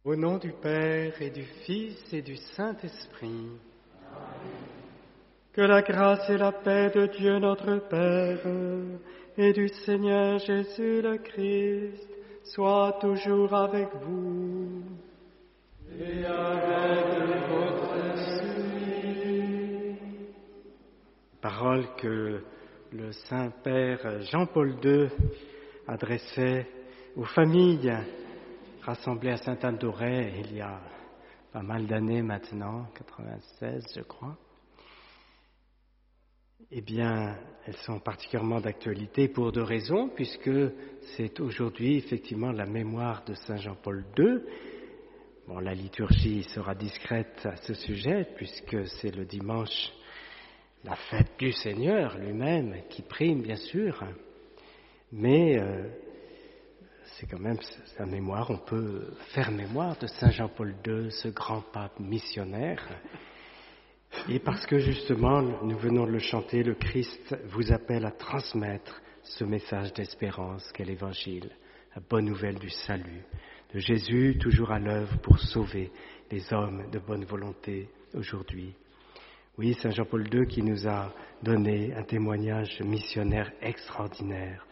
Au nom du Père et du Fils et du Saint-Esprit. Que la grâce et la paix de Dieu notre Père et du Seigneur Jésus le Christ soient toujours avec vous. Et avec votre esprit. Parole que le Saint-Père Jean-Paul II adressait aux familles rassemblées à Sainte-Anne-d'Auray il y a pas mal d'années maintenant, 96 je crois. Eh bien, elles sont particulièrement d'actualité pour deux raisons, puisque c'est aujourd'hui effectivement la mémoire de Saint Jean-Paul II. Bon, la liturgie sera discrète à ce sujet, puisque c'est le dimanche, la fête du Seigneur lui-même qui prime, bien sûr, mais c'est quand même sa mémoire, on peut faire mémoire de Saint Jean-Paul II, ce grand pape missionnaire. Et parce que justement, nous venons de le chanter, le Christ vous appelle à transmettre ce message d'espérance qu'est l'Évangile, la bonne nouvelle du salut, de Jésus toujours à l'œuvre pour sauver les hommes de bonne volonté aujourd'hui. Oui, Saint Jean-Paul II qui nous a donné un témoignage missionnaire extraordinaire,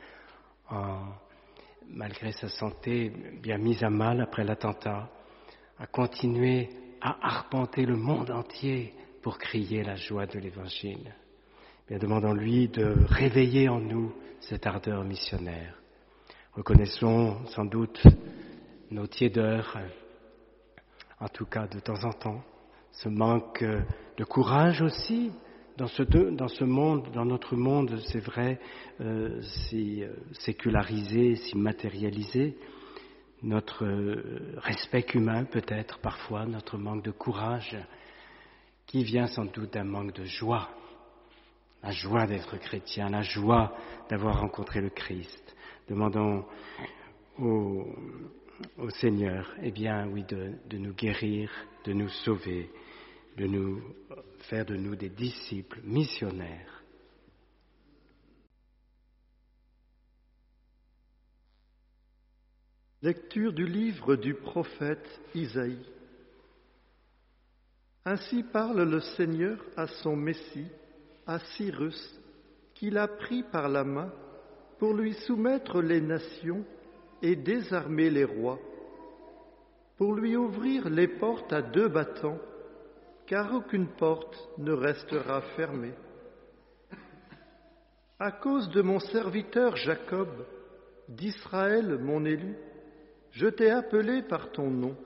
malgré sa santé bien mise à mal après l'attentat, a continué à arpenter le monde entier pour crier la joie de l'Évangile. Bien, demandons-lui de réveiller en nous cette ardeur missionnaire. Reconnaissons sans doute nos tiédeurs, en tout cas de temps en temps, ce manque de courage aussi dans ce monde, dans notre monde, c'est vrai, si sécularisé, si matérialisé, notre respect humain peut-être parfois, notre manque de courage, qui vient sans doute d'un manque de joie, la joie d'être chrétien, la joie d'avoir rencontré le Christ. Demandons au Seigneur, eh bien oui, de nous guérir, de nous sauver, de nous faire de nous des disciples missionnaires. Lecture du livre du prophète Isaïe. Ainsi parle le Seigneur à son Messie, à Cyrus, qu'il a pris par la main pour lui soumettre les nations et désarmer les rois, pour lui ouvrir les portes à deux battants, car aucune porte ne restera fermée. À cause de mon serviteur Jacob, d'Israël mon élu, je t'ai appelé par ton nom.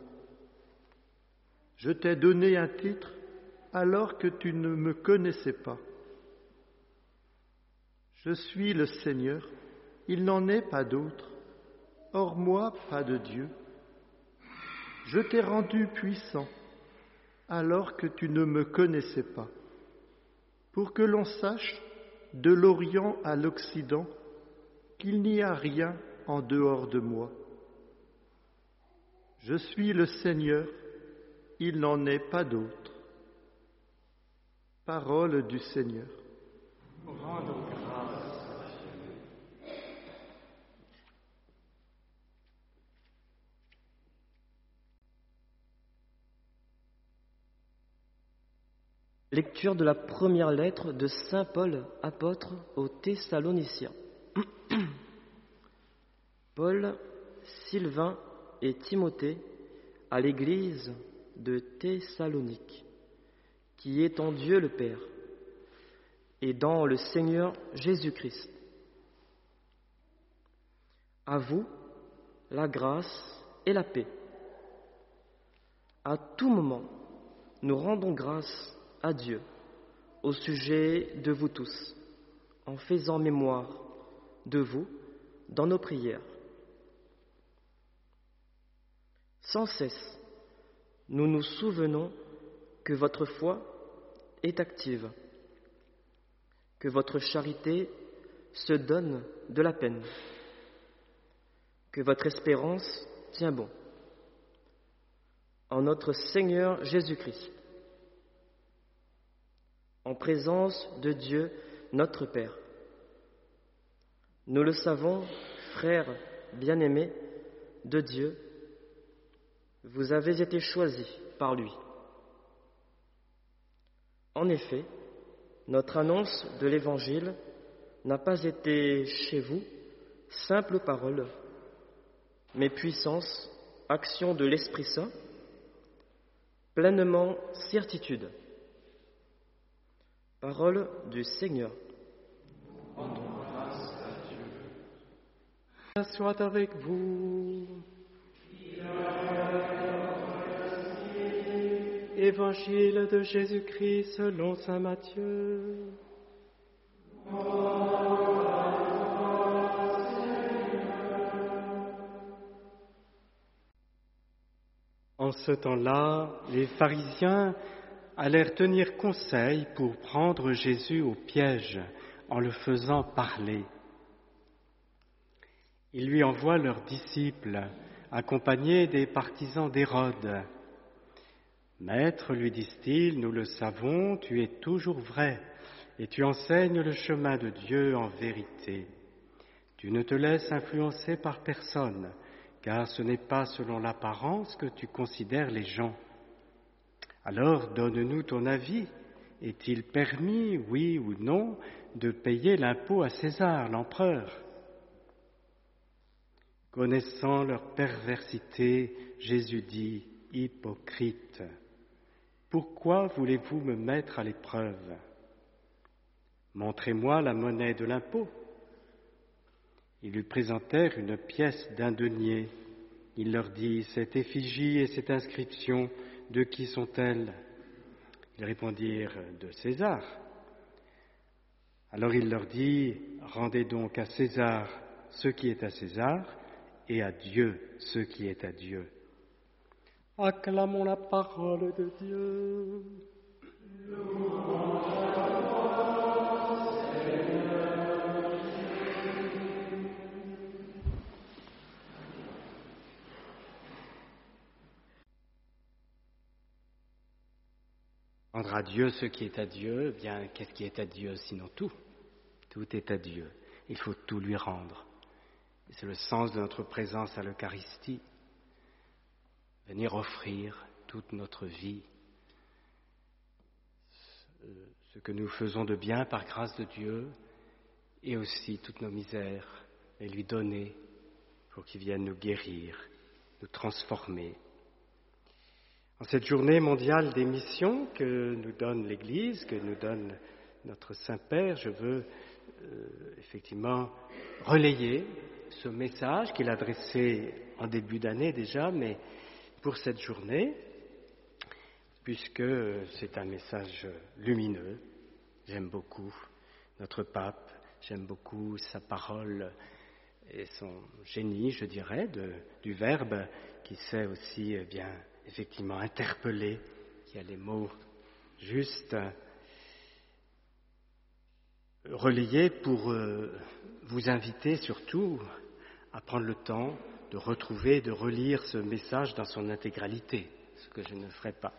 Je t'ai donné un titre alors que tu ne me connaissais pas. Je suis le Seigneur, il n'en est pas d'autre. Hors moi, pas de Dieu. Je t'ai rendu puissant alors que tu ne me connaissais pas, pour que l'on sache, de l'Orient à l'Occident, qu'il n'y a rien en dehors de moi. Je suis le Seigneur, il n'en est pas d'autre. Parole du Seigneur. Rendons grâce à Dieu. Lecture de la première lettre de saint Paul, apôtre aux Thessaloniciens. Paul, Sylvain et Timothée à l'église de Thessalonique, qui est en Dieu le Père et dans le Seigneur Jésus-Christ. À vous, la grâce et la paix. À tout moment, nous rendons grâce à Dieu au sujet de vous tous, en faisant mémoire de vous dans nos prières. Sans cesse, nous nous souvenons que votre foi est active, que votre charité se donne de la peine, que votre espérance tient bon en notre Seigneur Jésus-Christ, en présence de Dieu notre Père. Nous le savons, frères bien-aimés de Dieu, vous avez été choisis par lui. En effet, notre annonce de l'Évangile n'a pas été chez vous simple parole, mais puissance, action de l'Esprit Saint, pleinement certitude. Parole du Seigneur. Rendons grâce à Dieu. Soit avec vous. Évangile de Jésus-Christ selon saint Matthieu. En ce temps-là, les pharisiens allèrent tenir conseil pour prendre Jésus au piège en le faisant parler. Ils lui envoient leurs disciples, accompagnés des partisans d'Hérode. « Maître, lui disent-ils, nous le savons, tu es toujours vrai, et tu enseignes le chemin de Dieu en vérité. Tu ne te laisses influencer par personne, car ce n'est pas selon l'apparence que tu considères les gens. Alors donne-nous ton avis. Est-il permis, oui ou non, de payer l'impôt à César, l'empereur ?» Connaissant leur perversité, Jésus dit, « Hypocrite, pourquoi voulez-vous me mettre à l'épreuve ? Montrez-moi la monnaie de l'impôt. » Ils lui présentèrent une pièce d'un denier. Il leur dit, « Cette effigie et cette inscription, de qui sont-elles » Ils répondirent, « De César. » Alors il leur dit, « Rendez donc à César ce qui est à César, et à Dieu ce qui est à Dieu. » Acclamons la parole de Dieu. Rendre à Dieu ce qui est à Dieu, eh bien, qu'est-ce qui est à Dieu sinon tout ? Tout est à Dieu. Il faut tout lui rendre. Et c'est le sens de notre présence à l'Eucharistie. Venir offrir toute notre vie, ce que nous faisons de bien par grâce de Dieu, et aussi toutes nos misères, et lui donner pour qu'il vienne nous guérir, nous transformer. En cette journée mondiale des missions que nous donne l'Église, que nous donne notre Saint-Père, je veux effectivement relayer ce message qu'il a adressé en début d'année déjà, mais pour cette journée, puisque c'est un message lumineux. J'aime beaucoup notre pape, j'aime beaucoup sa parole et son génie, je dirais, du Verbe, qui sait aussi bien effectivement interpeller, qui a les mots justes, relayés pour vous inviter surtout à prendre le temps de retrouver, de relire ce message dans son intégralité, ce que je ne ferai pas.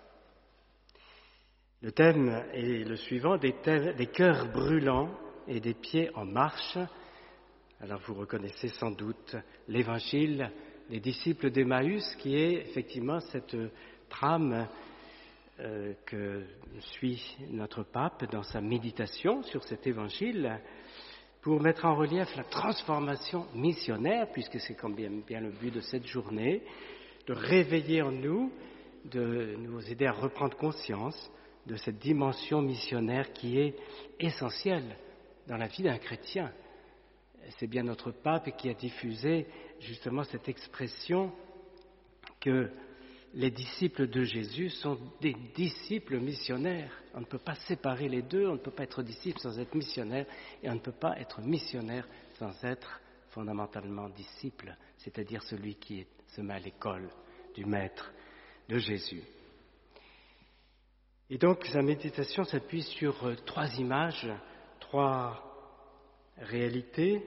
Le thème est le suivant, des cœurs brûlants et des pieds en marche. Alors vous reconnaissez sans doute l'évangile des disciples d'Emmaüs, qui est effectivement cette trame que suit notre pape dans sa méditation sur cet évangile, pour mettre en relief la transformation missionnaire, puisque c'est quand même bien le but de cette journée, de réveiller en nous, de nous aider à reprendre conscience de cette dimension missionnaire qui est essentielle dans la vie d'un chrétien. C'est bien notre pape qui a diffusé justement cette expression que les disciples de Jésus sont des disciples missionnaires. On ne peut pas séparer les deux, on ne peut pas être disciple sans être missionnaire, et on ne peut pas être missionnaire sans être fondamentalement disciple, c'est-à-dire celui qui se met à l'école du Maître, de Jésus. Et donc sa méditation s'appuie sur trois images, trois réalités: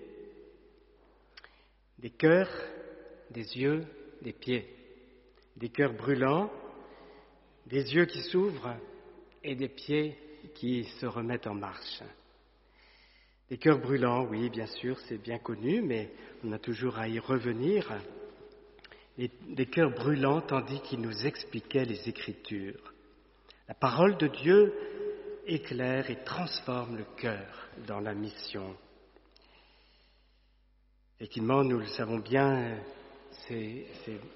des cœurs, des yeux, des pieds. Des cœurs brûlants, des yeux qui s'ouvrent et des pieds qui se remettent en marche. Des cœurs brûlants, oui, bien sûr, c'est bien connu, mais on a toujours à y revenir. des cœurs brûlants tandis qu'il nous expliquait les Écritures. La parole de Dieu éclaire et transforme le cœur dans la mission. Effectivement, nous le savons bien, ces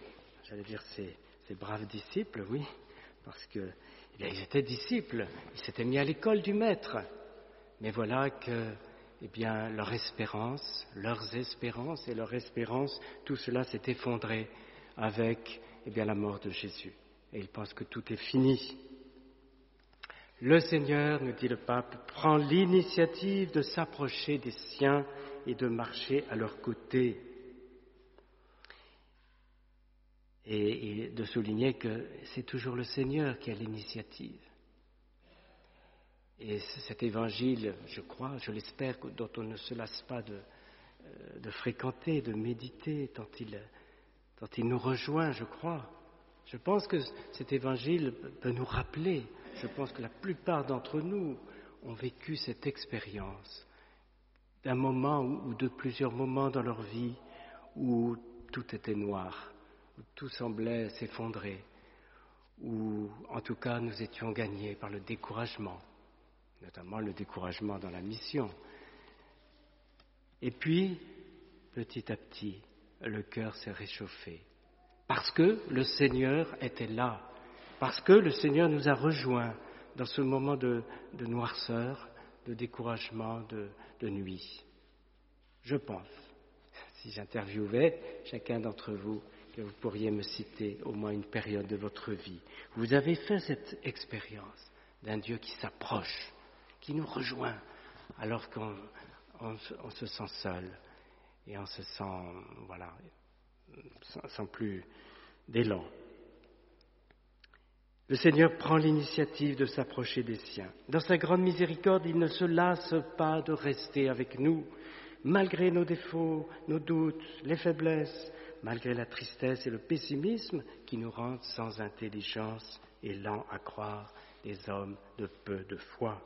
braves disciples, oui, parce que ils étaient disciples, ils s'étaient mis à l'école du Maître. Mais voilà que leurs espérances, tout cela s'est effondré avec la mort de Jésus. Et ils pensent que tout est fini. Le Seigneur, nous dit le pape, prend l'initiative de s'approcher des siens et de marcher à leur côté. Et de souligner que c'est toujours le Seigneur qui a l'initiative. Et cet évangile, je crois, je l'espère, dont on ne se lasse pas de fréquenter, de méditer, tant il nous rejoint, je crois. Je pense que cet évangile peut nous rappeler, je pense que la plupart d'entre nous ont vécu cette expérience d'un moment ou de plusieurs moments dans leur vie où tout était noir, où tout semblait s'effondrer, où en tout cas nous étions gagnés par le découragement, notamment le découragement dans la mission. Et puis, petit à petit, le cœur s'est réchauffé, parce que le Seigneur était là, parce que le Seigneur nous a rejoints dans ce moment de noirceur, de découragement, de nuit. Je pense, si j'interviewais chacun d'entre vous, que vous pourriez me citer au moins une période de votre vie. Vous avez fait cette expérience d'un Dieu qui s'approche, qui nous rejoint, alors qu'on se sent seul et on se sent, sans plus d'élan. Le Seigneur prend l'initiative de s'approcher des siens. Dans sa grande miséricorde, il ne se lasse pas de rester avec nous, malgré nos défauts, nos doutes, les faiblesses, malgré la tristesse et le pessimisme qui nous rendent sans intelligence et lents à croire des hommes de peu de foi.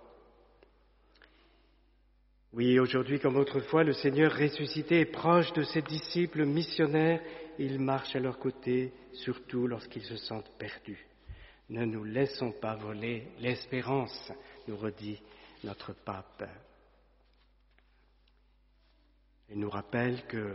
Oui, aujourd'hui comme autrefois, le Seigneur ressuscité est proche de ses disciples missionnaires. Il marche à leur côté, surtout lorsqu'ils se sentent perdus. Ne nous laissons pas voler l'espérance, nous redit notre pape. Il nous rappelle que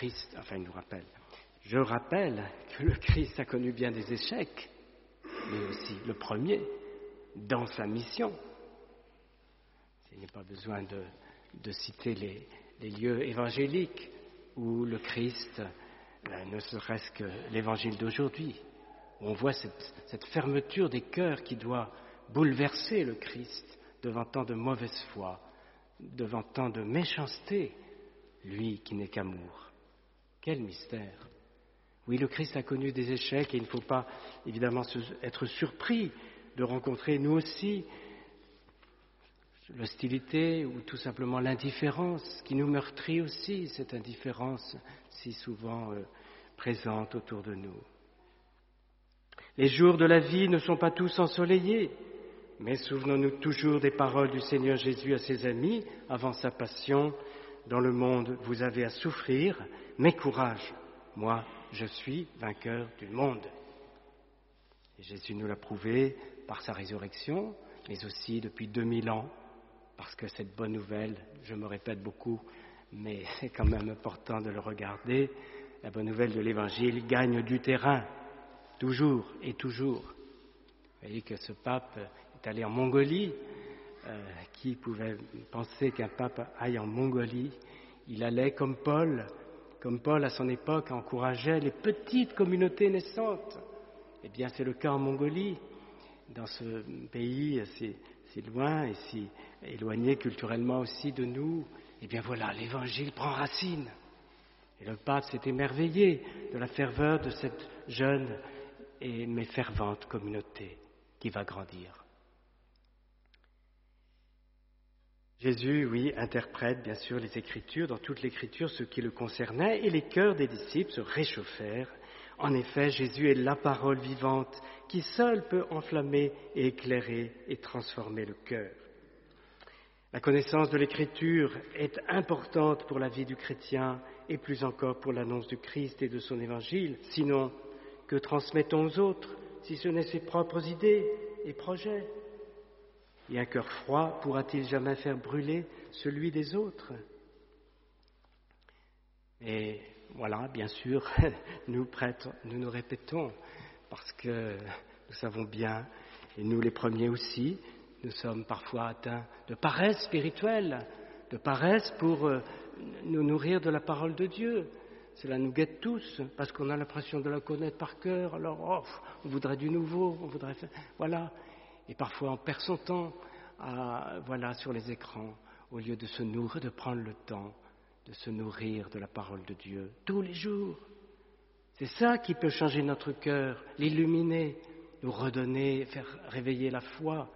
je rappelle que le Christ a connu bien des échecs, mais aussi le premier, dans sa mission. Il n'y a pas besoin de citer les lieux évangéliques où le Christ, ne serait-ce que l'évangile d'aujourd'hui, où on voit cette fermeture des cœurs qui doit bouleverser le Christ devant tant de mauvaise foi, devant tant de méchanceté, lui qui n'est qu'amour. Quel mystère! Oui, le Christ a connu des échecs et il ne faut pas évidemment être surpris de rencontrer nous aussi l'hostilité ou tout simplement l'indifférence qui nous meurtrit aussi, cette indifférence si souvent présente autour de nous. Les jours de la vie ne sont pas tous ensoleillés, mais souvenons-nous toujours des paroles du Seigneur Jésus à ses amis avant sa passion. Dans le monde, vous avez à souffrir, mais courage, moi, je suis vainqueur du monde. Et Jésus nous l'a prouvé par sa résurrection, mais aussi depuis 2000 ans, parce que cette bonne nouvelle, je me répète beaucoup, mais c'est quand même important de le regarder, la bonne nouvelle de l'Évangile gagne du terrain, toujours et toujours. Vous voyez que ce pape est allé en Mongolie. Qui pouvait penser qu'un pape aille en Mongolie? Il allait comme Paul à son époque encourageait les petites communautés naissantes. Eh bien, c'est le cas en Mongolie, dans ce pays si loin et si éloigné culturellement aussi de nous. Eh bien voilà, l'Évangile prend racine. Et le pape s'est émerveillé de la ferveur de cette jeune mais fervente communauté qui va grandir. Jésus, oui, interprète bien sûr les Écritures, dans toute l'Écriture, ce qui le concernait, et les cœurs des disciples se réchauffèrent. En effet, Jésus est la parole vivante qui seule peut enflammer et éclairer et transformer le cœur. La connaissance de l'Écriture est importante pour la vie du chrétien et plus encore pour l'annonce du Christ et de son évangile. Sinon, que transmettons aux autres si ce n'est ses propres idées et projets? Et un cœur froid pourra-t-il jamais faire brûler celui des autres? Et voilà, bien sûr, nous prêtres, nous répétons, parce que nous savons bien, et nous les premiers aussi, nous sommes parfois atteints de paresse spirituelle, de paresse pour nous nourrir de la parole de Dieu. Cela nous guette tous, parce qu'on a l'impression de la connaître par cœur, alors on voudrait du nouveau, on voudrait faire... Voilà. Et parfois on perd son temps sur les écrans, au lieu de se nourrir, de prendre le temps de se nourrir de la parole de Dieu tous les jours. C'est ça qui peut changer notre cœur, l'illuminer, nous redonner, faire réveiller la foi.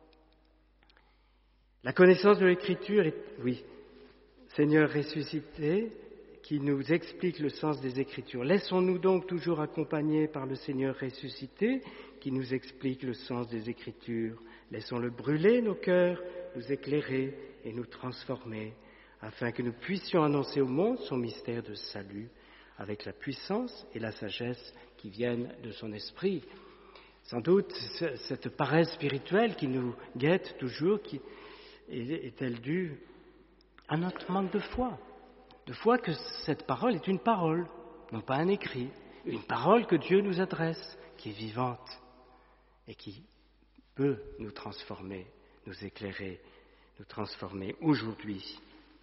La connaissance de l'Écriture est, oui, Seigneur ressuscité, qui nous explique le sens des Écritures. Laissons-nous donc toujours accompagner par le Seigneur ressuscité, qui nous explique le sens des Écritures. Laissons-le brûler nos cœurs, nous éclairer et nous transformer, afin que nous puissions annoncer au monde son mystère de salut, avec la puissance et la sagesse qui viennent de son esprit. Sans doute, cette paresse spirituelle qui nous guette toujours, est-elle due à notre manque de foi que cette parole est une parole, non pas un écrit, une parole que Dieu nous adresse, qui est vivante et qui peut nous transformer, nous éclairer, nous transformer aujourd'hui.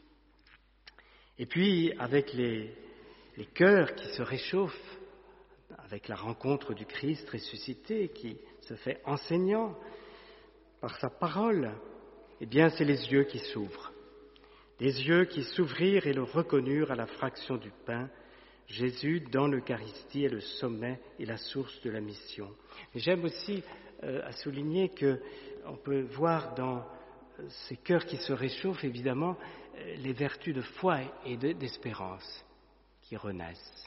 Et puis, avec les cœurs qui se réchauffent, avec la rencontre du Christ ressuscité qui se fait enseignant par sa parole, eh bien, c'est les yeux qui s'ouvrent. Des yeux qui s'ouvrirent et le reconnurent à la fraction du pain. Jésus, dans l'Eucharistie, est le sommet et la source de la mission. Et j'aime aussi à souligner qu'on peut voir dans ces cœurs qui se réchauffent, évidemment, les vertus de foi et d'espérance qui renaissent,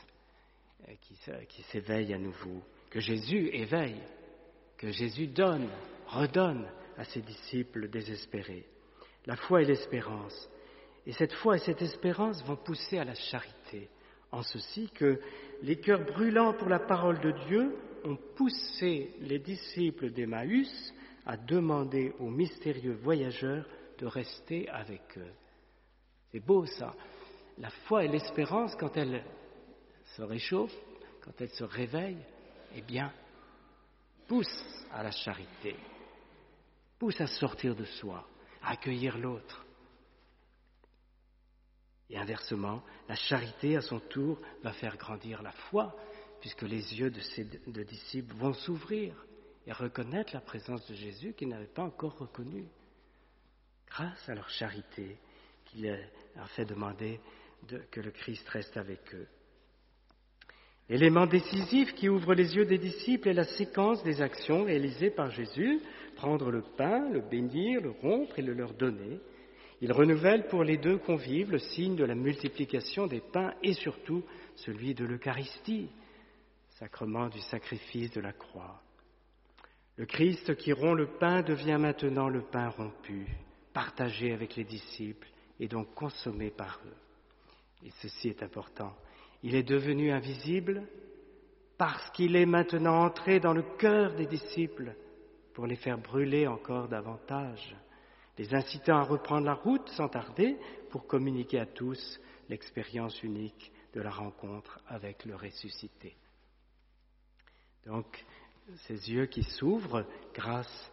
qui s'éveillent à nouveau, que Jésus éveille, que Jésus redonne à ses disciples désespérés. La foi et l'espérance. Et cette foi et cette espérance vont pousser à la charité, en ceci que les cœurs brûlants pour la parole de Dieu ont poussé les disciples d'Emmaüs à demander aux mystérieux voyageurs de rester avec eux. C'est beau ça. La foi et l'espérance, quand elles se réchauffent, quand elles se réveillent, eh bien, poussent à la charité, poussent à sortir de soi, à accueillir l'autre. Et inversement, la charité, à son tour, va faire grandir la foi, puisque les yeux de ces deux disciples vont s'ouvrir et reconnaître la présence de Jésus qu'ils n'avaient pas encore reconnue, grâce à leur charité qui leur fait demander que le Christ reste avec eux. L'élément décisif qui ouvre les yeux des disciples est la séquence des actions réalisées par Jésus, prendre le pain, le bénir, le rompre et le leur donner. Il renouvelle pour les deux convives le signe de la multiplication des pains et surtout celui de l'Eucharistie, sacrement du sacrifice de la croix. Le Christ qui rompt le pain devient maintenant le pain rompu, partagé avec les disciples et donc consommé par eux. Et ceci est important. Il est devenu invisible parce qu'il est maintenant entré dans le cœur des disciples pour les faire brûler encore davantage, les incitant à reprendre la route sans tarder pour communiquer à tous l'expérience unique de la rencontre avec le ressuscité. Donc, ces yeux qui s'ouvrent grâce,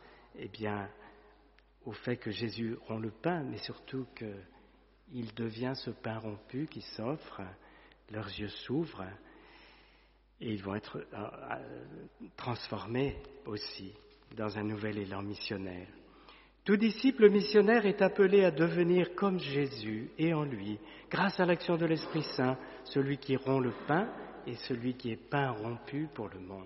au fait que Jésus rompt le pain, mais surtout qu'il devient ce pain rompu qui s'offre, leurs yeux s'ouvrent et ils vont être transformés aussi dans un nouvel élan missionnaire. Tout disciple missionnaire est appelé à devenir comme Jésus et en lui, grâce à l'action de l'Esprit Saint, celui qui rompt le pain et celui qui est pain rompu pour le monde.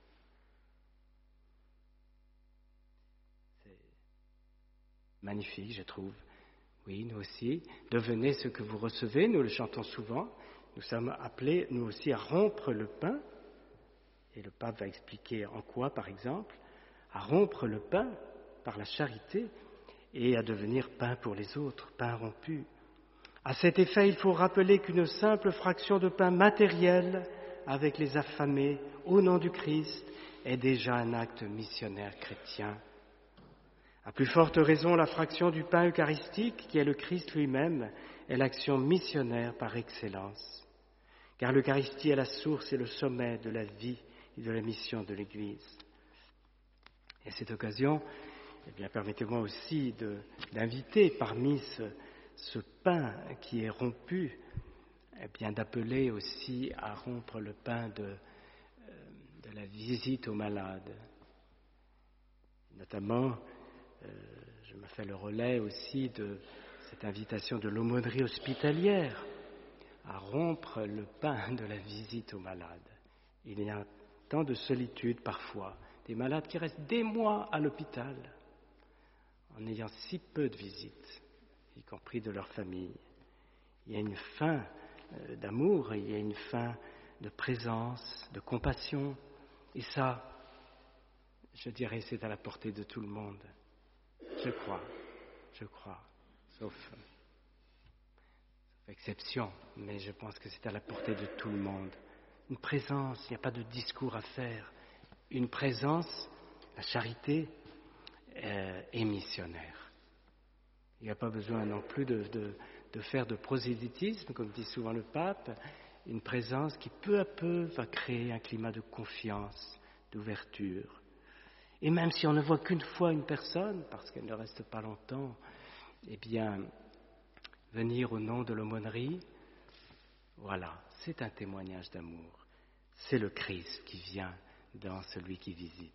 C'est magnifique, je trouve. Oui, nous aussi, devenez ce que vous recevez, nous le chantons souvent. Nous sommes appelés, nous aussi, à rompre le pain, et le pape va expliquer en quoi, par exemple, à rompre le pain par la charité, et à devenir pain pour les autres, pain rompu. À cet effet, il faut rappeler qu'une simple fraction de pain matériel avec les affamés au nom du Christ est déjà un acte missionnaire chrétien. À plus forte raison, la fraction du pain eucharistique, qui est le Christ lui-même, est l'action missionnaire par excellence. Car l'Eucharistie est la source et le sommet de la vie et de la mission de l'Église. Et à cette occasion, permettez-moi aussi d'inviter parmi ce pain qui est rompu, d'appeler aussi à rompre le pain de la visite aux malades. Notamment, je me fais le relais aussi de cette invitation de l'aumônerie hospitalière à rompre le pain de la visite aux malades. Il y a tant de solitude parfois, des malades qui restent des mois à l'hôpital en ayant si peu de visites, y compris de leur famille. Il y a une faim d'amour, il y a une faim de présence, de compassion, et ça, je dirais, c'est à la portée de tout le monde. Je crois, sauf exception, mais je pense que c'est à la portée de tout le monde. Une présence, il n'y a pas de discours à faire. Une présence, la charité, est missionnaire. Il n'y a pas besoin non plus de faire de prosélytisme, comme dit souvent le pape, une présence qui peu à peu va créer un climat de confiance, d'ouverture. Et même si on ne voit qu'une fois une personne, parce qu'elle ne reste pas longtemps, venir au nom de l'aumônerie, voilà, c'est un témoignage d'amour. C'est le Christ qui vient dans celui qui visite.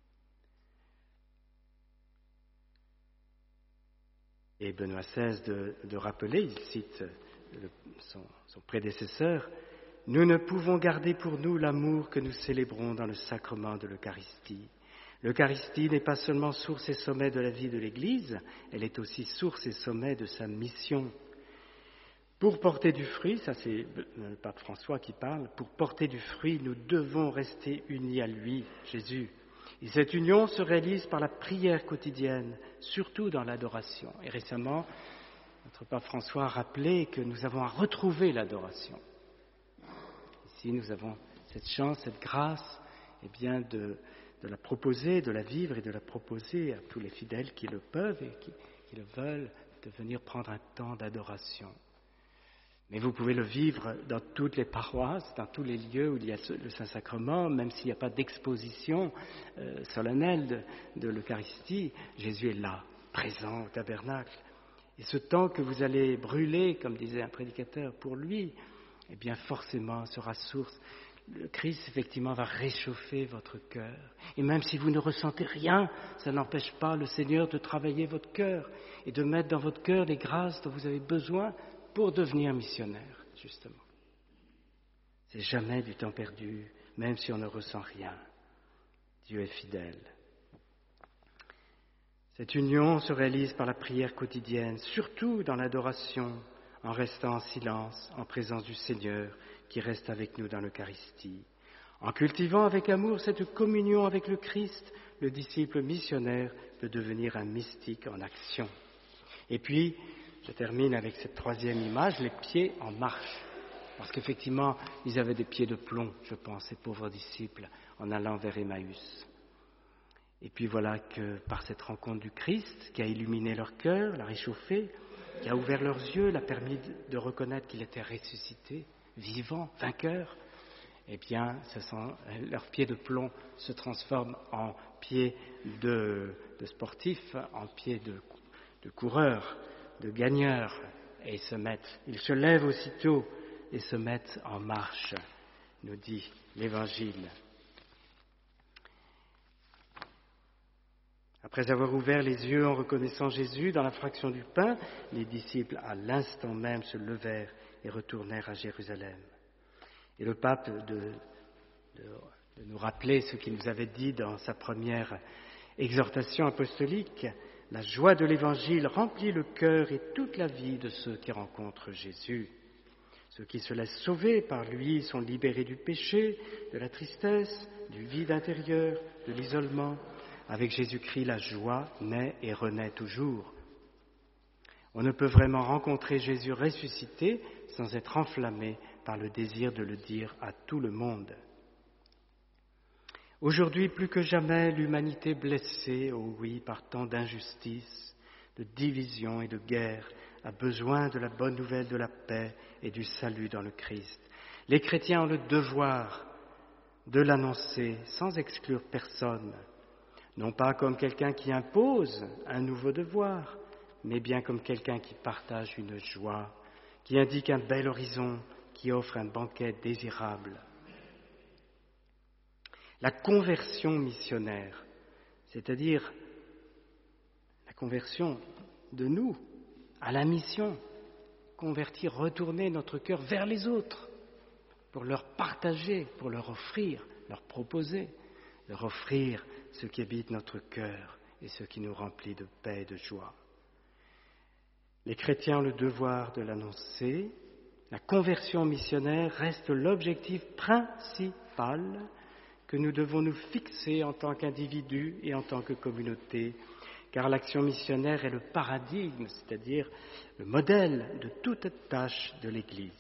Et Benoît XVI de rappeler, il cite son prédécesseur, « Nous ne pouvons garder pour nous l'amour que nous célébrons dans le sacrement de l'Eucharistie. L'Eucharistie n'est pas seulement source et sommet de la vie de l'Église, elle est aussi source et sommet de sa mission. Pour porter du fruit, ça c'est le pape François qui parle, pour porter du fruit, nous devons rester unis à lui, Jésus. Et cette union se réalise par la prière quotidienne, surtout dans l'adoration. Et récemment, notre pape François a rappelé que nous avons à retrouver l'adoration. Ici, nous avons cette chance, cette grâce, de la proposer, de la vivre et de la proposer à tous les fidèles qui le peuvent et qui le veulent, de venir prendre un temps d'adoration. Mais vous pouvez le vivre dans toutes les paroisses, dans tous les lieux où il y a le Saint-Sacrement, même s'il n'y a pas d'exposition solennelle de l'Eucharistie, Jésus est là, présent au tabernacle. Et ce temps que vous allez brûler, comme disait un prédicateur, pour lui, forcément sera source. Le Christ, effectivement, va réchauffer votre cœur. Et même si vous ne ressentez rien, ça n'empêche pas le Seigneur de travailler votre cœur et de mettre dans votre cœur les grâces dont vous avez besoin pour devenir missionnaire, justement. C'est jamais du temps perdu, même si on ne ressent rien. Dieu est fidèle. Cette union se réalise par la prière quotidienne, surtout dans l'adoration, en restant en silence, en présence du Seigneur, qui reste avec nous dans l'Eucharistie. En cultivant avec amour cette communion avec le Christ, le disciple missionnaire peut devenir un mystique en action. Et puis, je termine avec cette troisième image, les pieds en marche. Parce qu'effectivement, ils avaient des pieds de plomb, je pense, ces pauvres disciples, en allant vers Emmaüs. Et puis voilà que par cette rencontre du Christ, qui a illuminé leur cœur, l'a réchauffé, qui a ouvert leurs yeux, l'a permis de reconnaître qu'il était ressuscité, vivant, vainqueur, leurs pieds de plomb se transforment en pieds de sportifs, en pieds de coureurs, de gagneurs, et ils se lèvent aussitôt et se mettent en marche, nous dit l'Évangile. Après avoir ouvert les yeux en reconnaissant Jésus dans la fraction du pain, les disciples à l'instant même se levèrent et retournèrent à Jérusalem. Et le pape de nous rappeler ce qu'il nous avait dit dans sa première exhortation apostolique, la joie de l'Évangile remplit le cœur et toute la vie de ceux qui rencontrent Jésus. Ceux qui se laissent sauver par lui sont libérés du péché, de la tristesse, du vide intérieur, de l'isolement. Avec Jésus-Christ, la joie naît et renaît toujours On ne peut vraiment rencontrer Jésus ressuscité sans être enflammé par le désir de le dire à tout le monde. Aujourd'hui, plus que jamais, l'humanité blessée, oh oui, par tant d'injustices, de divisions et de guerres, a besoin de la bonne nouvelle de la paix et du salut dans le Christ. Les chrétiens ont le devoir de l'annoncer sans exclure personne, non pas comme quelqu'un qui impose un nouveau devoir, mais bien comme quelqu'un qui partage une joie, qui indique un bel horizon, qui offre un banquet désirable. La conversion missionnaire, c'est-à-dire la conversion de nous à la mission, convertir, retourner notre cœur vers les autres, pour leur partager, pour leur offrir, leur proposer, leur offrir ce qui habite notre cœur et ce qui nous remplit de paix et de joie. Les chrétiens ont le devoir de l'annoncer. La conversion missionnaire reste l'objectif principal que nous devons nous fixer en tant qu'individus et en tant que communauté, car l'action missionnaire est le paradigme, c'est-à-dire le modèle de toute tâche de l'Église.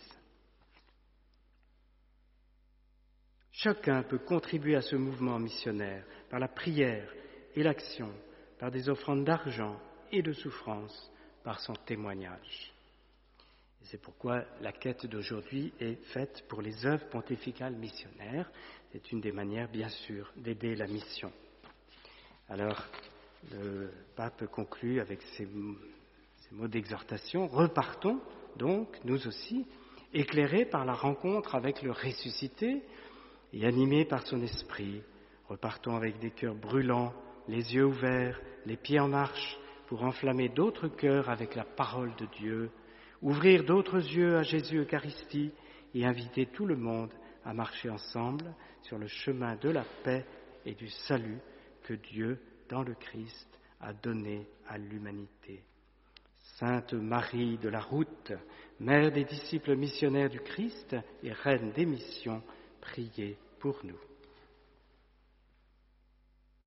Chacun peut contribuer à ce mouvement missionnaire par la prière et l'action, par des offrandes d'argent et de souffrance, par son témoignage. Et c'est pourquoi la quête d'aujourd'hui est faite pour les œuvres pontificales missionnaires. C'est une des manières, bien sûr, d'aider la mission. Alors, le pape conclut avec ces mots d'exhortation. Repartons donc, nous aussi, éclairés par la rencontre avec le ressuscité et animés par son esprit. Repartons avec des cœurs brûlants, les yeux ouverts, les pieds en marche, pour enflammer d'autres cœurs avec la parole de Dieu, ouvrir d'autres yeux à Jésus Eucharistie et inviter tout le monde à marcher ensemble sur le chemin de la paix et du salut que Dieu, dans le Christ, a donné à l'humanité. Sainte Marie de la Route, Mère des disciples missionnaires du Christ et Reine des missions, priez pour nous.